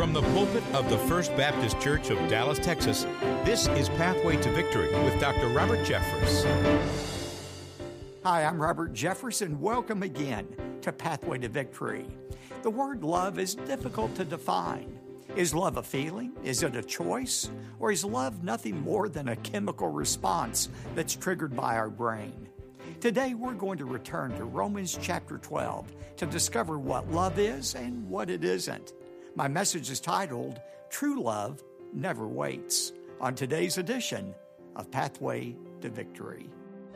From the pulpit of the First Baptist Church of Dallas, Texas, this is Pathway to Victory with Dr. Robert Jeffress. Hi, I'm Robert Jeffress, and welcome again to Pathway to Victory. The word love is difficult to define. Is love a feeling? Is it a choice? Or is love nothing more than a chemical response that's triggered by our brain? Today, we're going to return to Romans chapter 12 to discover what love is and what it isn't. My message is titled, True Love Never Waits, on today's edition of Pathway to Victory.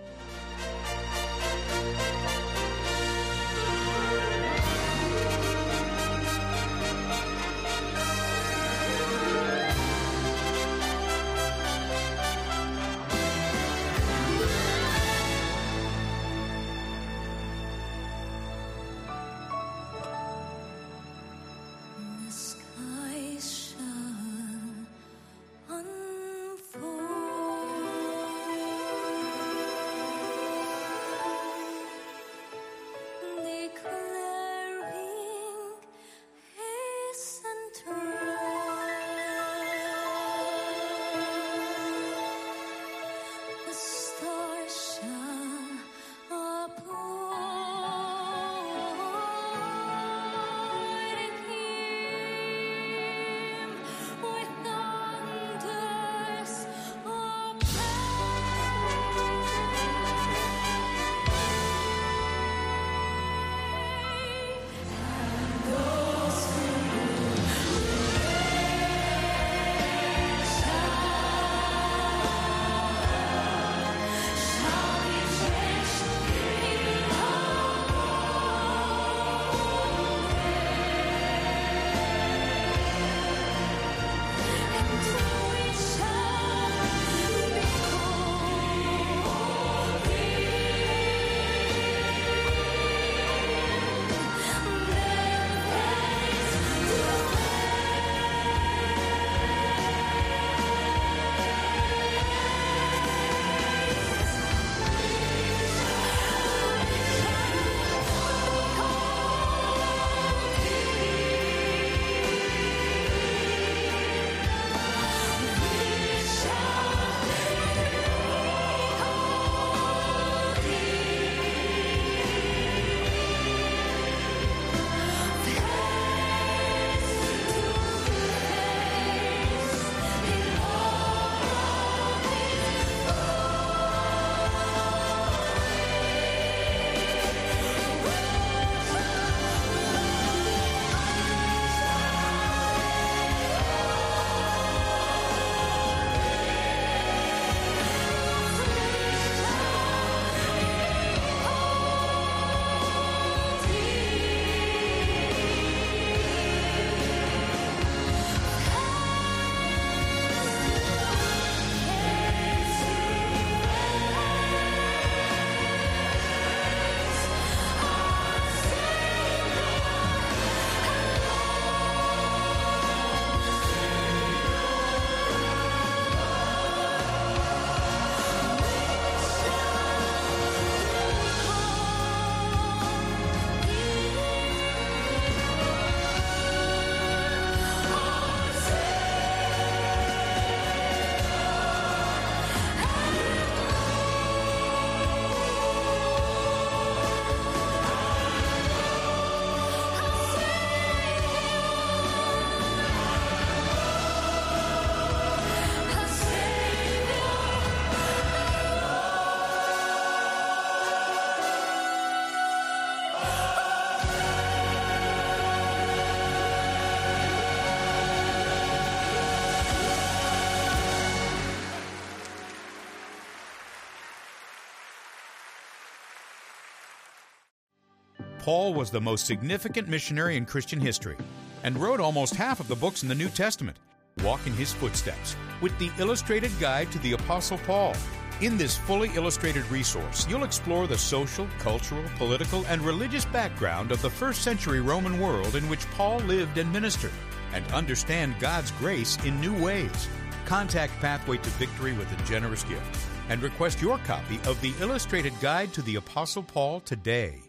Paul was the most significant missionary in Christian history and wrote almost half of the books in the New Testament. Walk in his footsteps with the Illustrated Guide to the Apostle Paul. In this fully illustrated resource, you'll explore the social, cultural, political, and religious background of the first century Roman world in which Paul lived and ministered, and understand God's grace in new ways. Contact Pathway to Victory with a generous gift and request your copy of the Illustrated Guide to the Apostle Paul today.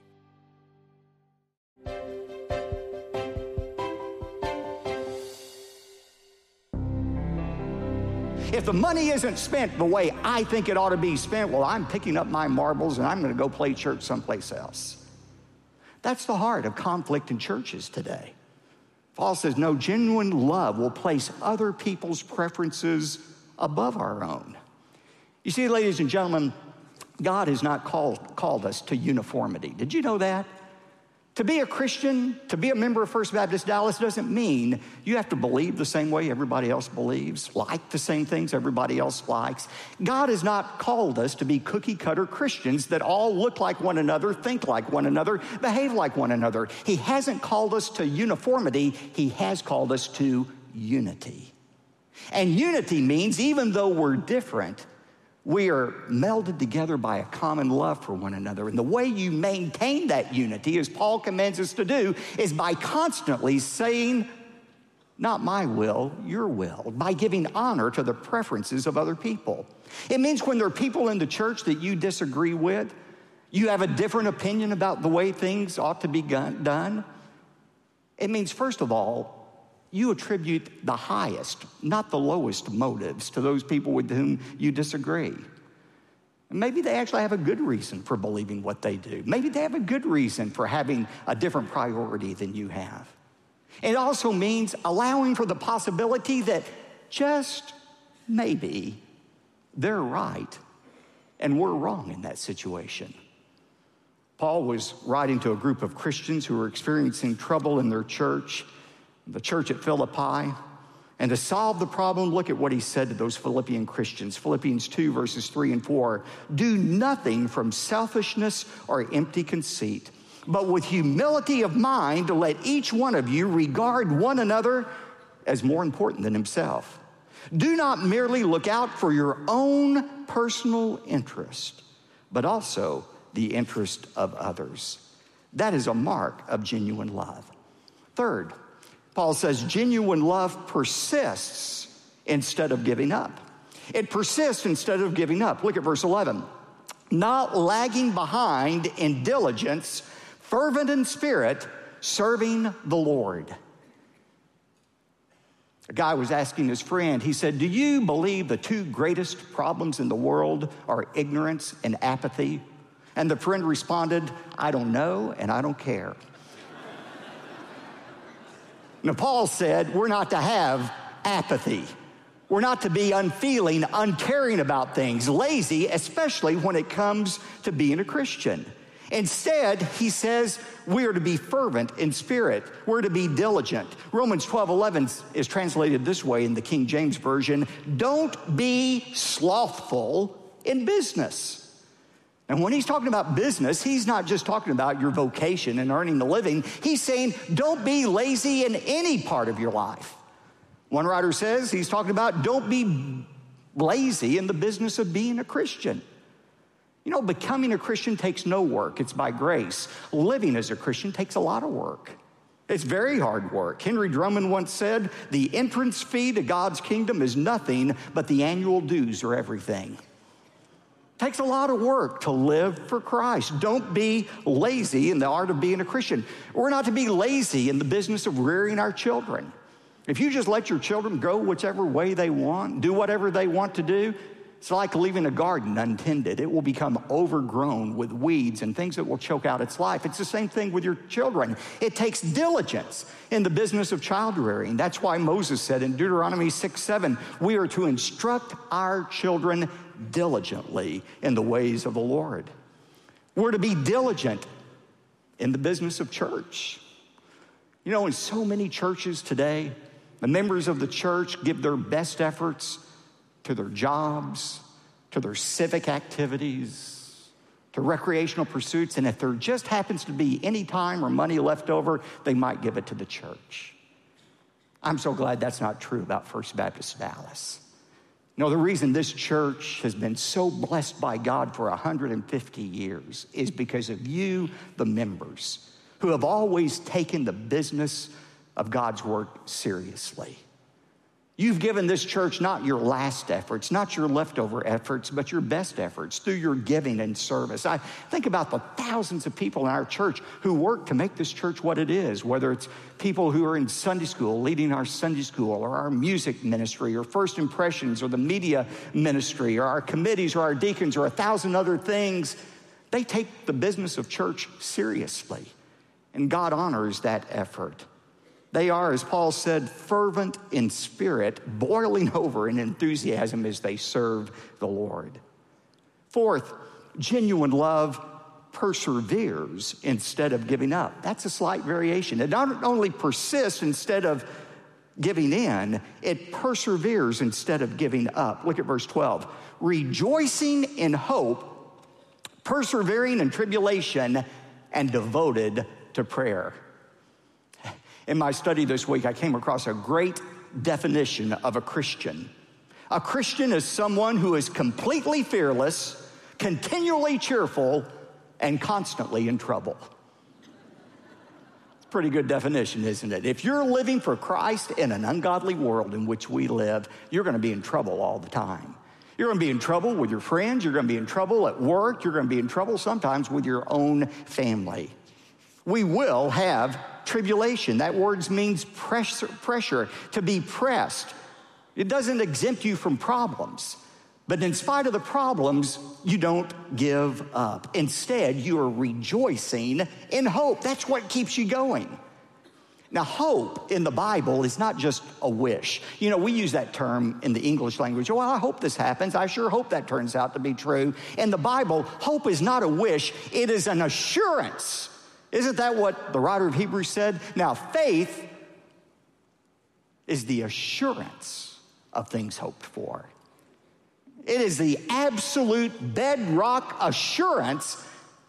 If the money isn't spent the way I think it ought to be spent, well, I'm picking up my marbles and I'm going to go play church someplace else. That's the heart of conflict in churches today. Paul says, no, genuine love will place other people's preferences above our own. You see, ladies and gentlemen, God has not called us to uniformity. Did you know that? To be a Christian, to be a member of First Baptist Dallas doesn't mean you have to believe the same way everybody else believes, like the same things everybody else likes. God has not called us to be cookie-cutter Christians that all look like one another, think like one another, behave like one another. He hasn't called us to uniformity. He has called us to unity. And unity means even though we're different, we are melded together by a common love for one another. And the way you maintain that unity, as Paul commands us to do, is by constantly saying, not my will, your will, by giving honor to the preferences of other people. It means when there are people in the church that you disagree with, you have a different opinion about the way things ought to be done. It means, first of all, you attribute the highest, not the lowest motives to those people with whom you disagree. And maybe they actually have a good reason for believing what they do. Maybe they have a good reason for having a different priority than you have. It also means allowing for the possibility that just maybe they're right and we're wrong in that situation. Paul was writing to a group of Christians who were experiencing trouble in their church, the church at Philippi. And to solve the problem, look at what he said to those Philippian Christians. Philippians 2, verses 3 and 4. Do nothing from selfishness or empty conceit, but with humility of mind, let each one of you regard one another as more important than himself. Do not merely look out for your own personal interest, but also the interest of others. That is a mark of genuine love. Third, Paul says genuine love persists instead of giving up. It persists instead of giving up. Look at verse 11. Not lagging behind in diligence, fervent in spirit, serving the Lord. A guy was asking his friend, he said, do you believe the two greatest problems in the world are ignorance and apathy? And the friend responded, I don't know and I don't care. Now, Paul said we're not to have apathy. We're not to be unfeeling, uncaring about things, lazy, especially when it comes to being a Christian. Instead, he says we are to be fervent in spirit. We're to be diligent. Romans 12:11 is translated this way in the King James Version. Don't be slothful in business. And when he's talking about business, he's not just talking about your vocation and earning a living. He's saying don't be lazy in any part of your life. One writer says he's talking about don't be lazy in the business of being a Christian. You know, becoming a Christian takes no work. It's by grace. Living as a Christian takes a lot of work. It's very hard work. Henry Drummond once said, the entrance fee to God's kingdom is nothing, but the annual dues are everything. It takes a lot of work to live for Christ. Don't be lazy in the art of being a Christian. We're not to be lazy in the business of rearing our children. If you just let your children go whichever way they want, do whatever they want to do, it's like leaving a garden untended. It will become overgrown with weeds and things that will choke out its life. It's the same thing with your children. It takes diligence in the business of child rearing. That's why Moses said in Deuteronomy 6:7, we are to instruct our children diligently in the ways of the Lord. We're to be diligent in the business of church. You know, in so many churches today, the members of the church give their best efforts to their jobs, to their civic activities, to recreational pursuits, and if there just happens to be any time or money left over, they might give it to the church. I'm so glad that's not true about First Baptist Dallas. No, the reason this church has been so blessed by God for 150 years is because of you, the members, who have always taken the business of God's work seriously. You've given this church not your last efforts, not your leftover efforts, but your best efforts through your giving and service. I think about the thousands of people in our church who work to make this church what it is, whether it's people who are in Sunday school, leading our Sunday school, or our music ministry, or First Impressions, or the media ministry, or our committees, or our deacons, or 1,000 other things. They take the business of church seriously, and God honors that effort. They are, as Paul said, fervent in spirit, boiling over in enthusiasm as they serve the Lord. Fourth, genuine love perseveres instead of giving up. That's a slight variation. It not only persists instead of giving in, it perseveres instead of giving up. Look at verse 12. Rejoicing in hope, persevering in tribulation, and devoted to prayer. In my study this week, I came across a great definition of a Christian. A Christian is someone who is completely fearless, continually cheerful, and constantly in trouble. It's a pretty good definition, isn't it? If you're living for Christ in an ungodly world in which we live, you're going to be in trouble all the time. You're going to be in trouble with your friends. You're going to be in trouble at work. You're going to be in trouble sometimes with your own family. We will have tribulation. That word means pressure, to be pressed. It doesn't exempt you from problems. But in spite of the problems, you don't give up. Instead, you are rejoicing in hope. That's what keeps you going. Now, hope in the Bible is not just a wish. You know, we use that term in the English language. Well, I hope this happens. I sure hope that turns out to be true. In the Bible, hope is not a wish. It is an assurance. Isn't that what the writer of Hebrews said? Now, faith is the assurance of things hoped for. It is the absolute bedrock assurance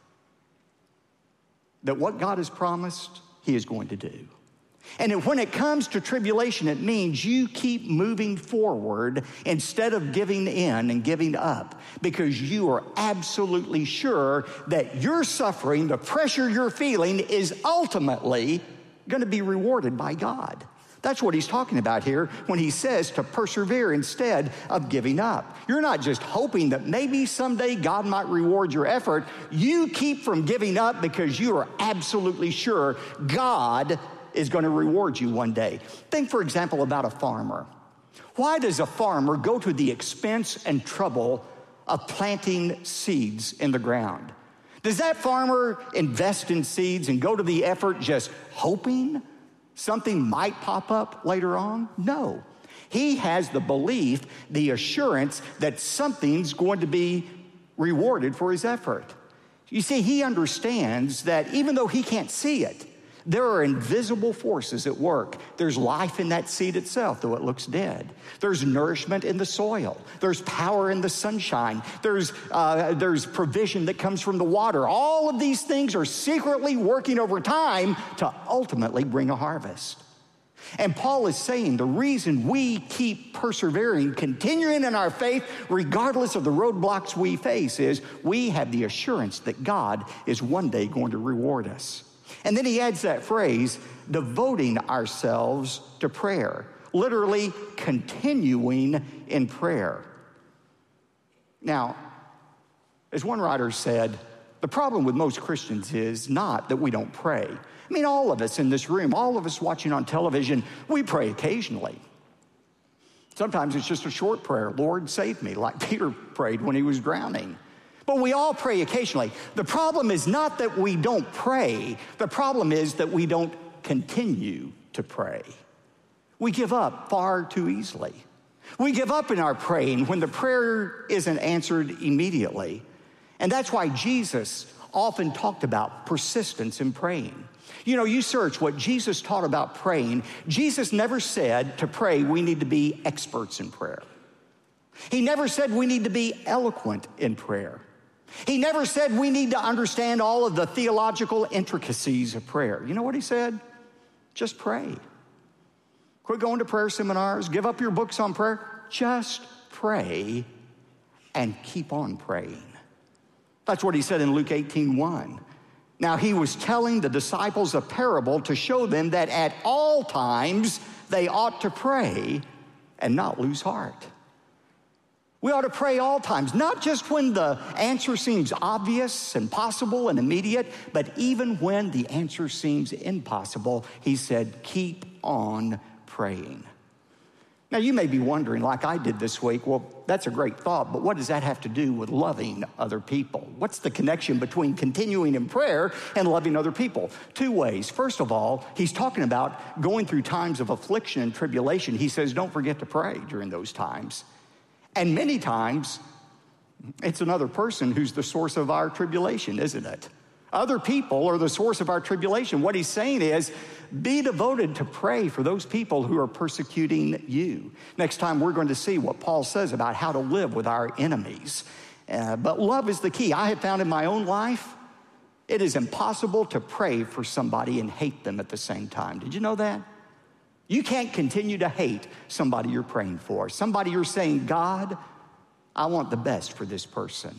that what God has promised, He is going to do. And when it comes to tribulation, it means you keep moving forward instead of giving in and giving up, because you are absolutely sure that your suffering, the pressure you're feeling, is ultimately going to be rewarded by God. That's what he's talking about here when he says to persevere instead of giving up. You're not just hoping that maybe someday God might reward your effort. You keep from giving up because you are absolutely sure God is going to reward you one day. Think, for example, about a farmer. Why does a farmer go to the expense and trouble of planting seeds in the ground? Does that farmer invest in seeds and go to the effort just hoping something might pop up later on? No. He has the belief, the assurance that something's going to be rewarded for his effort. You see, he understands that even though he can't see it, there are invisible forces at work. There's life in that seed itself, though it looks dead. There's nourishment in the soil. There's power in the sunshine. There's provision that comes from the water. All of these things are secretly working over time to ultimately bring a harvest. And Paul is saying the reason we keep persevering, continuing in our faith, regardless of the roadblocks we face, is we have the assurance that God is one day going to reward us. And then he adds that phrase, devoting ourselves to prayer, literally continuing in prayer. Now, as one writer said, the problem with most Christians is not that we don't pray. I mean, all of us in this room, all of us watching on television, we pray occasionally. Sometimes it's just a short prayer, Lord, save me, like Peter prayed when he was drowning. But we all pray occasionally. The problem is not that we don't pray. The problem is that we don't continue to pray. We give up far too easily. We give up in our praying when the prayer isn't answered immediately. And that's why Jesus often talked about persistence in praying. You know, you search what Jesus taught about praying. Jesus never said to pray we need to be experts in prayer. He never said we need to be eloquent in prayer. He never said we need to understand all of the theological intricacies of prayer. You know what he said? Just pray. Quit going to prayer seminars. Give up your books on prayer. Just pray and keep on praying. That's what he said in Luke 18:1. Now, he was telling the disciples a parable to show them that at all times they ought to pray and not lose heart. We ought to pray all times, not just when the answer seems obvious and possible and immediate, but even when the answer seems impossible. He said, keep on praying. Now, you may be wondering, like I did this week, well, that's a great thought, but what does that have to do with loving other people? What's the connection between continuing in prayer and loving other people? Two ways. First of all, he's talking about going through times of affliction and tribulation. He says, don't forget to pray during those times. And many times, it's another person who's the source of our tribulation, isn't it? Other people are the source of our tribulation. What he's saying is, be devoted to pray for those people who are persecuting you. Next time, we're going to see what Paul says about how to live with our enemies. But love is the key. I have found in my own life, it is impossible to pray for somebody and hate them at the same time. Did you know that? You can't continue to hate somebody you're praying for. Somebody you're saying, God, I want the best for this person.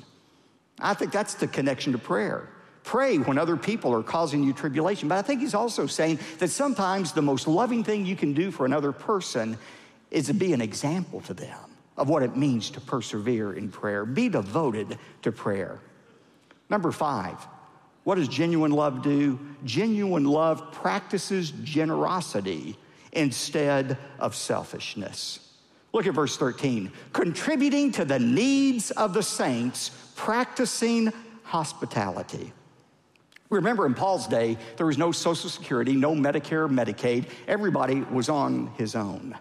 I think that's the connection to prayer. Pray when other people are causing you tribulation. But I think he's also saying that sometimes the most loving thing you can do for another person is to be an example to them of what it means to persevere in prayer. Be devoted to prayer. Number 5, what does genuine love do? Genuine love practices generosity instead of selfishness. Look at verse 13. Contributing to the needs of the saints, practicing hospitality. Remember, in Paul's day, there was no Social Security, no Medicare, Medicaid. Everybody was on his own.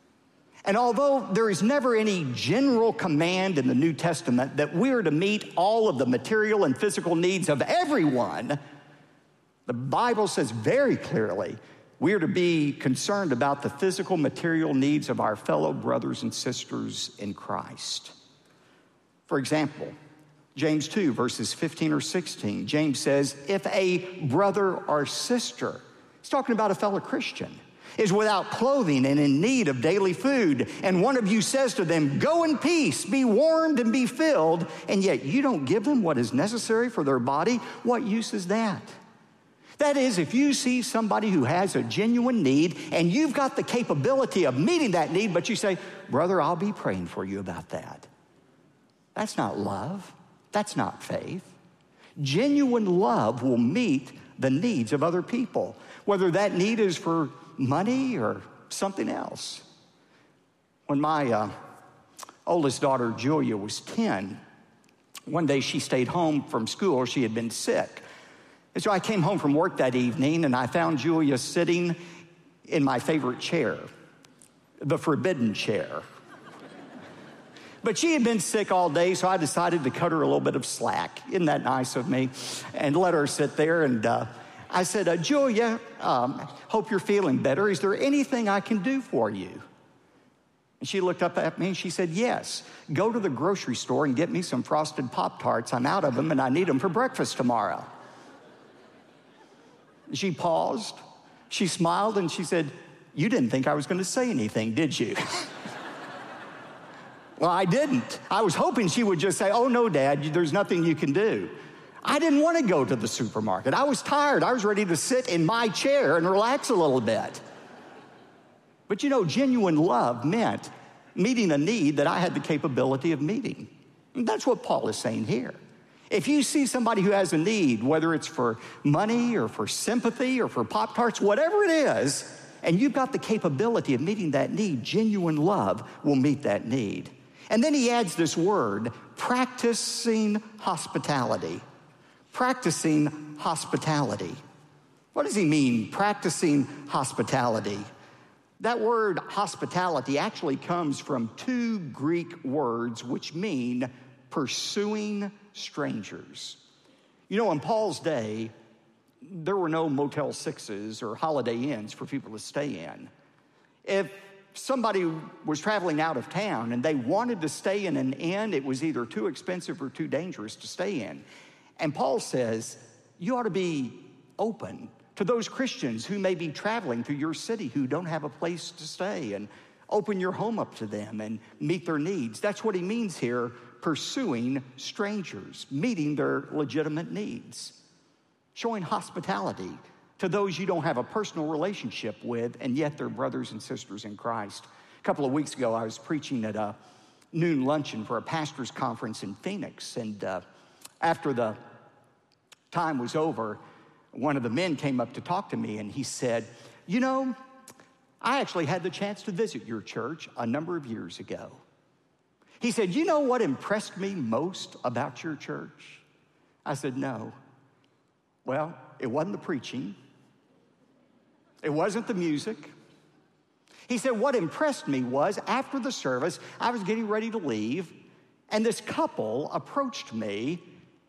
And although there is never any general command in the New Testament that we are to meet all of the material and physical needs of everyone, the Bible says very clearly we are to be concerned about the physical, material needs of our fellow brothers and sisters in Christ. For example, James 2, verses 15 or 16, James says, if a brother or sister, he's talking about a fellow Christian, is without clothing and in need of daily food, and one of you says to them, go in peace, be warmed and be filled, and yet you don't give them what is necessary for their body, what use is that? That is, if you see somebody who has a genuine need and you've got the capability of meeting that need, but you say, brother, I'll be praying for you about that. That's not love. That's not faith. Genuine love will meet the needs of other people, whether that need is for money or something else. When my oldest daughter, Julia, was 10, one day she stayed home from school. She had been sick. And so I came home from work that evening, and I found Julia sitting in my favorite chair, the forbidden chair. But she had been sick all day, so I decided to cut her a little bit of slack. Isn't that nice of me? And let her sit there. And I said, Julia, hope you're feeling better. Is there anything I can do for you? And she looked up at me and she said, yes. Go to the grocery store and get me some frosted Pop-Tarts. I'm out of them and I need them for breakfast tomorrow. She paused. She smiled and she said, you didn't think I was going to say anything, did you? Well, I didn't. I was hoping she would just say, oh, no, Dad, there's nothing you can do. I didn't want to go to the supermarket. I was tired. I was ready to sit in my chair and relax a little bit. But you know, genuine love meant meeting a need that I had the capability of meeting. And that's what Paul is saying here. If you see somebody who has a need, whether it's for money or for sympathy or for Pop-Tarts, whatever it is, and you've got the capability of meeting that need, genuine love will meet that need. And then he adds this word, practicing hospitality. Practicing hospitality. What does he mean, practicing hospitality? That word hospitality actually comes from 2 Greek words which mean pursuing strangers. You know, in Paul's day, there were no Motel 6s or Holiday Inns for people to stay in. If somebody was traveling out of town and they wanted to stay in an inn, it was either too expensive or too dangerous to stay in. And Paul says, you ought to be open to those Christians who may be traveling through your city who don't have a place to stay, and open your home up to them and meet their needs. That's what he means here, pursuing strangers, meeting their legitimate needs, showing hospitality to those you don't have a personal relationship with, and yet they're brothers and sisters in Christ. A couple of weeks ago, I was preaching at a noon luncheon for a pastor's conference in Phoenix, and after the time was over, one of the men came up to talk to me, and he said, "You know, I actually had the chance to visit your church a number of years ago." He said, "You know what impressed me most about your church?" I said, "No." "Well, it wasn't the preaching. It wasn't the music." He said, "What impressed me was after the service, I was getting ready to leave, and this couple approached me,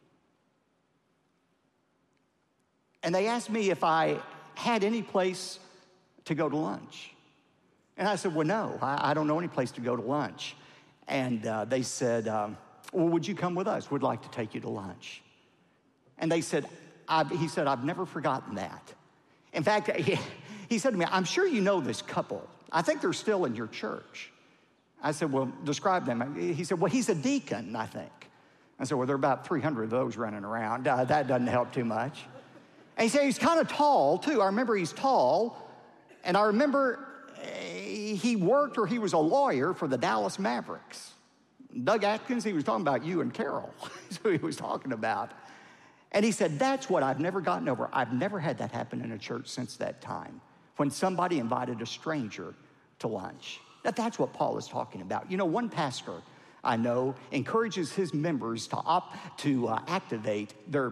and they asked me if I had any place to go to lunch." And I said, "Well, no, I don't know any place to go to lunch." And they said, "Well, would you come with us? We'd like to take you to lunch." And they said, he said, "I've never forgotten that." In fact, he said to me, "I'm sure you know this couple. I think they're still in your church." I said, "Well, describe them." He said, "Well, he's a deacon, I think." I said, "Well, there are about 300 of those running around. That doesn't help too much." And he said he's kind of tall, too. I remember he's tall. And I remember he worked, or he was a lawyer for the Dallas Mavericks. Doug Atkins, he was talking about you and Carol. That's who he was talking about. And he said, "That's what I've never gotten over. I've never had that happen in a church since that time, when somebody invited a stranger to lunch." That's what Paul is talking about. You know, one pastor I know encourages his members to activate their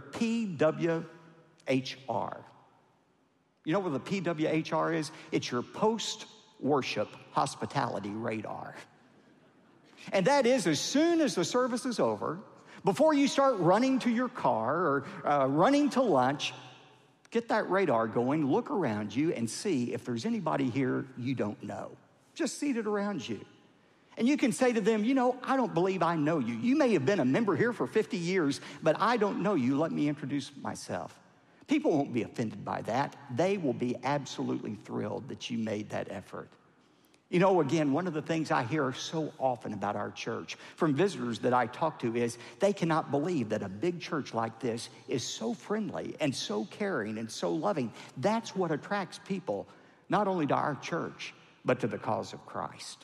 PWHR. You know what the PWHR is? It's your post-worship hospitality radar. And that is, as soon as the service is over, before you start running to your car or running to lunch, get that radar going, look around you, and see if there's anybody here you don't know, just seated around you. And you can say to them, "You know, I don't believe I know you. You may have been a member here for 50 years, but I don't know you. Let me introduce myself." People won't be offended by that. They will be absolutely thrilled that you made that effort. You know, again, one of the things I hear so often about our church from visitors that I talk to is they cannot believe that a big church like this is so friendly and so caring and so loving. That's what attracts people, not only to our church, but to the cause of Christ.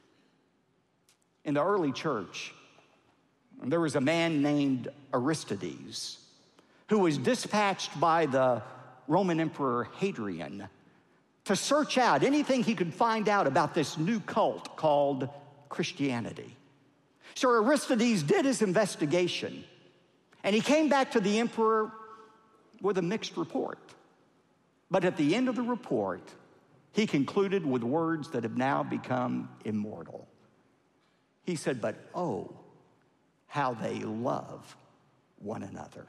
In the early church, there was a man named Aristides who was dispatched by the Roman Emperor Hadrian to search out anything he could find out about this new cult called Christianity. So Aristides did his investigation, and he came back to the emperor with a mixed report. But at the end of the report, he concluded with words that have now become immortal. He said, "But oh, how they love one another."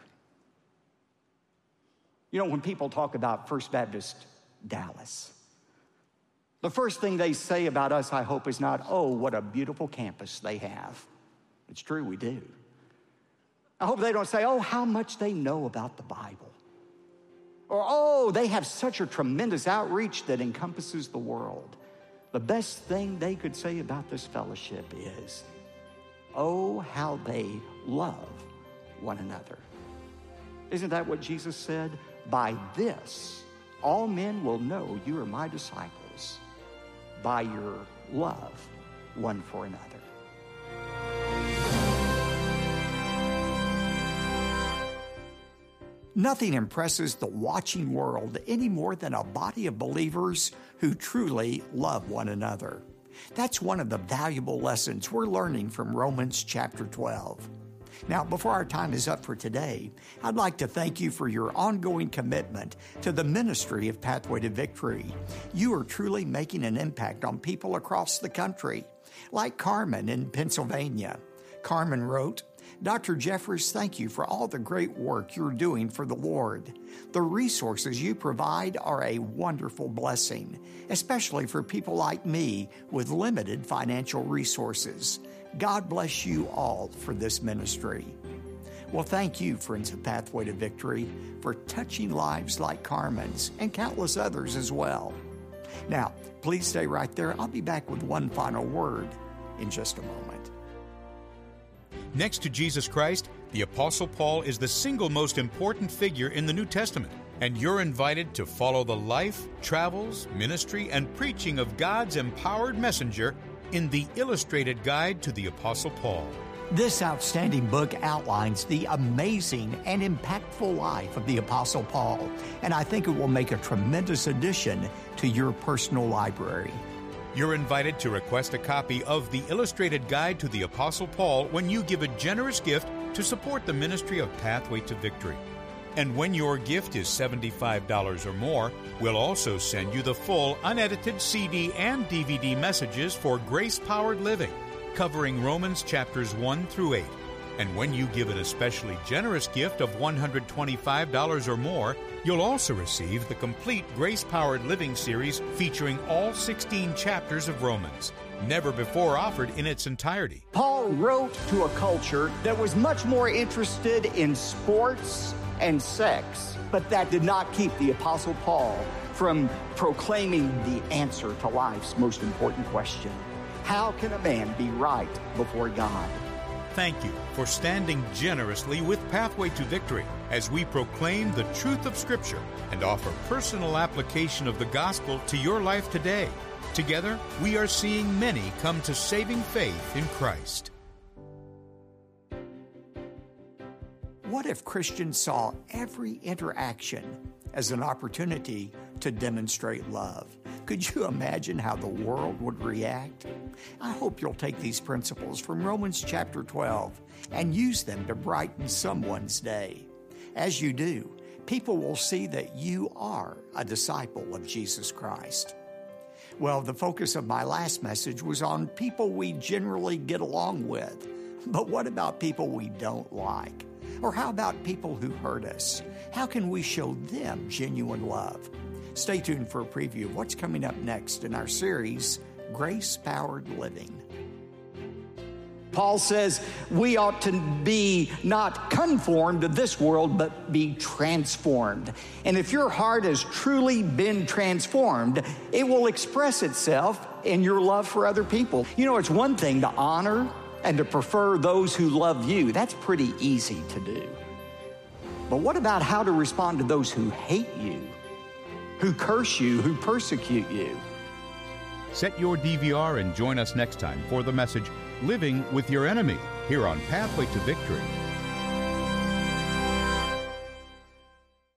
You know, when people talk about First Baptist Dallas, the first thing they say about us, I hope, is not, "Oh, what a beautiful campus they have." It's true, we do. I hope they don't say, "Oh, how much they know about the Bible." Or, "Oh, they have such a tremendous outreach that encompasses the world." The best thing they could say about this fellowship is, "Oh, how they love one another." Isn't that what Jesus said? "By this, all men will know you are my disciples, by your love one for another." Nothing impresses the watching world any more than a body of believers who truly love one another. That's one of the valuable lessons we're learning from Romans chapter 12. Now, before our time is up for today, I'd like to thank you for your ongoing commitment to the ministry of Pathway to Victory. You are truly making an impact on people across the country, like Carmen in Pennsylvania. Carmen wrote, "Dr. Jeffers, thank you for all the great work you're doing for the Lord. The resources you provide are a wonderful blessing, especially for people like me with limited financial resources. God bless you all for this ministry." Well, thank you, friends of Pathway to Victory, for touching lives like Carmen's and countless others as well. Now, please stay right there. I'll be back with one final word in just a moment. Next to Jesus Christ, the Apostle Paul is the single most important figure in the New Testament. And you're invited to follow the life, travels, ministry, and preaching of God's empowered messenger in the Illustrated Guide to the Apostle Paul. This outstanding book outlines the amazing and impactful life of the Apostle Paul, and I think it will make a tremendous addition to your personal library. You're invited to request a copy of the Illustrated Guide to the Apostle Paul when you give a generous gift to support the ministry of Pathway to Victory. And when your gift is $75 or more, we'll also send you the full unedited CD and DVD messages for Grace-Powered Living, covering Romans chapters 1 through 8. And when you give an especially generous gift of $125 or more, you'll also receive the complete Grace-Powered Living series featuring all 16 chapters of Romans, never before offered in its entirety. Paul wrote to a culture that was much more interested in sports and sex, but that did not keep the Apostle Paul from proclaiming the answer to life's most important question. How can a man be right before God? Thank you for standing generously with Pathway to Victory as we proclaim the truth of Scripture and offer personal application of the gospel to your life today. Together, we are seeing many come to saving faith in Christ. What if Christians saw every interaction as an opportunity to demonstrate love? Could you imagine how the world would react? I hope you'll take these principles from Romans chapter 12 and use them to brighten someone's day. As you do, people will see that you are a disciple of Jesus Christ. Well, the focus of my last message was on people we generally get along with. But what about people we don't like? Or how about people who hurt us? How can we show them genuine love? Stay tuned for a preview of what's coming up next in our series, Grace-Powered Living. Paul says we ought to be not conformed to this world, but be transformed. And if your heart has truly been transformed, it will express itself in your love for other people. You know, it's one thing to honor and to prefer those who love you. That's pretty easy to do. But what about how to respond to those who hate you, who curse you, who persecute you? Set your DVR and join us next time for the message, Living with Your Enemy, here on Pathway to Victory.